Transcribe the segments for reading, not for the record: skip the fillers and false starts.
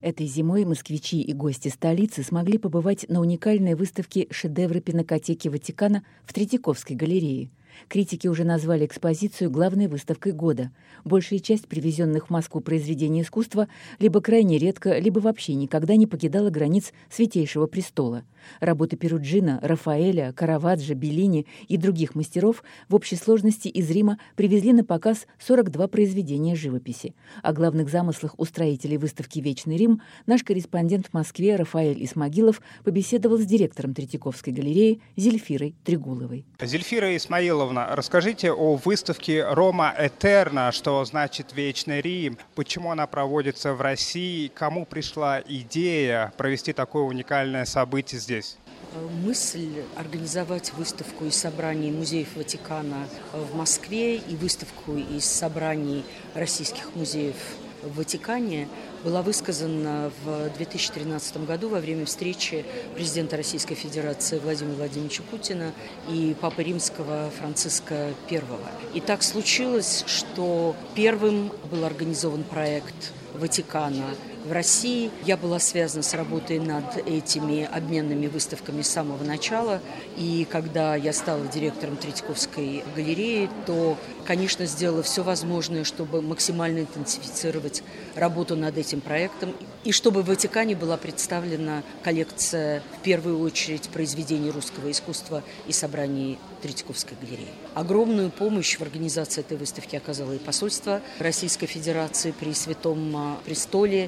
Этой зимой москвичи и гости столицы смогли побывать на уникальной выставке «Шедевры Пинакотеки Ватикана» в Третьяковской галерее. Критики уже назвали экспозицию главной выставкой года. Большая часть привезенных в Москву произведений искусства либо крайне редко, либо вообще никогда не покидала границ Святейшего престола. Работы Перуджино, Рафаэля, Караваджо, Беллини и других мастеров в общей сложности из Рима привезли на показ 42 произведения живописи. О главных замыслах устроителей выставки «Вечный Рим» наш корреспондент в Москве Рафаэль Исмагилов побеседовал с директором Третьяковской галереи Зельфирой Трегуловой. Зельфира Исмаиловна, расскажите о выставке «Рома Этерна», что значит «Вечный Рим», почему она проводится в России, кому пришла идея провести такое уникальное событие здесь? Мысль организовать выставку из собраний музеев Ватикана в Москве и выставку из собраний российских музеев в Ватикане была высказана в 2013 году во время встречи президента Российской Федерации Владимира Владимировича Путина и Папы Римского Франциска I. И так случилось, что первым был организован проект Ватикана в России. Я была связана с работой над этими обменными выставками с самого начала. И когда я стала директором Третьяковской галереи, то, конечно, сделала все возможное, чтобы максимально интенсифицировать работу над этим проектом. И чтобы в Ватикане была представлена коллекция, в первую очередь, произведений русского искусства и собраний Третьяковской галереи. Огромную помощь в организации этой выставки оказало и посольство Российской Федерации при Святом Престоле,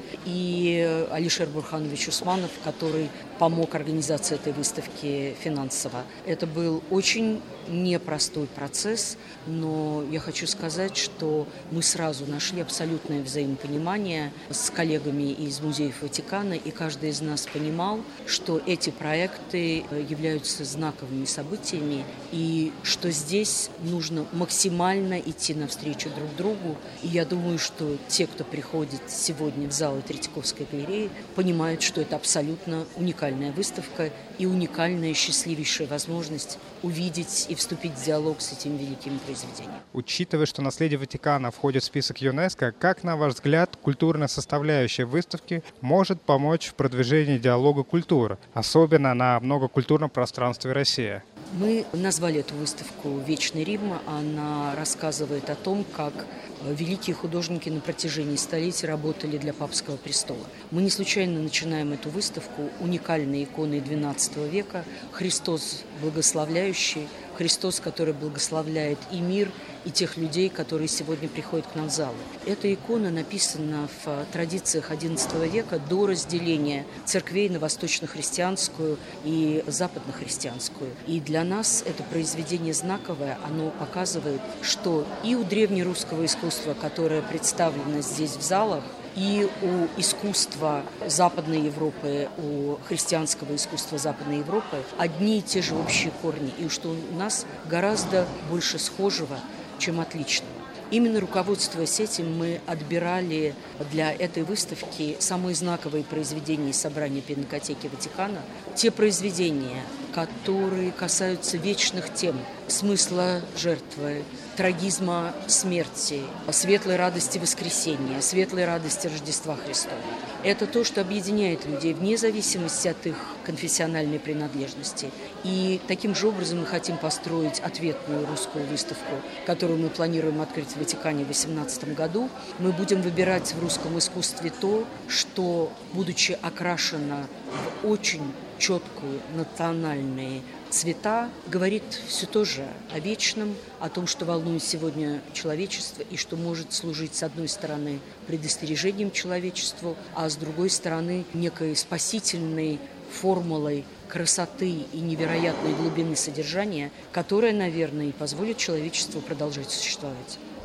и Алишер Бурханович Усманов, который помог организации этой выставки финансово. Это был очень непростой процесс, но я хочу сказать, что мы сразу нашли абсолютное взаимопонимание с коллегами из музеев Ватикана, и каждый из нас понимал, что эти проекты являются знаковыми событиями, и что здесь нужно максимально идти навстречу друг другу. И я думаю, что те, кто приходит сегодня в залы Третьяковской галереи, понимают, что это абсолютно уникальная выставка и уникальная счастливейшая возможность увидеть и вступить в диалог с этим великим произведением. Учитывая, что наследие Ватикана входит в список ЮНЕСКО, как, на ваш взгляд, культурная составляющая выставки может помочь в продвижении диалога культуры, особенно на многокультурном пространстве России? Мы назвали эту выставку «Вечный Рим». Она рассказывает о том, как великие художники на протяжении столетий работали для Папского престола. Мы не случайно начинаем эту выставку уникальной иконой XII века «Христос благословляющий», Христос, который благословляет и мир, и тех людей, которые сегодня приходят к нам в залы. Эта икона написана в традициях XI века до разделения церквей на восточно-христианскую и западно-христианскую. И для нас это произведение знаковое, оно показывает, что и у древнерусского искусства, которое представлено здесь в залах, и у искусства Западной Европы, у христианского искусства Западной Европы одни и те же общие корни, и что у нас гораздо больше схожего, чем отличного. Именно руководствуясь этим, мы отбирали для этой выставки самые знаковые произведения из собрания Пинакотеки Ватикана, те произведения, которые касаются вечных тем, смысла жертвы, трагизма смерти, светлой радости воскресения, светлой радости Рождества Христова. Это то, что объединяет людей вне зависимости от их конфессиональной принадлежности. И таким же образом мы хотим построить ответную русскую выставку, которую мы планируем открыть в Ватикане в 2018 году. Мы будем выбирать в русском искусстве то, что, будучи окрашено в очень четкую национальные цвета, говорит все то же о вечном, о том, что волнует сегодня человечество и что может служить, с одной стороны, предостережением человечеству, а с другой стороны, некой спасительной формулой красоты и невероятной глубины содержания, которая, наверное, и позволит человечеству продолжать существовать.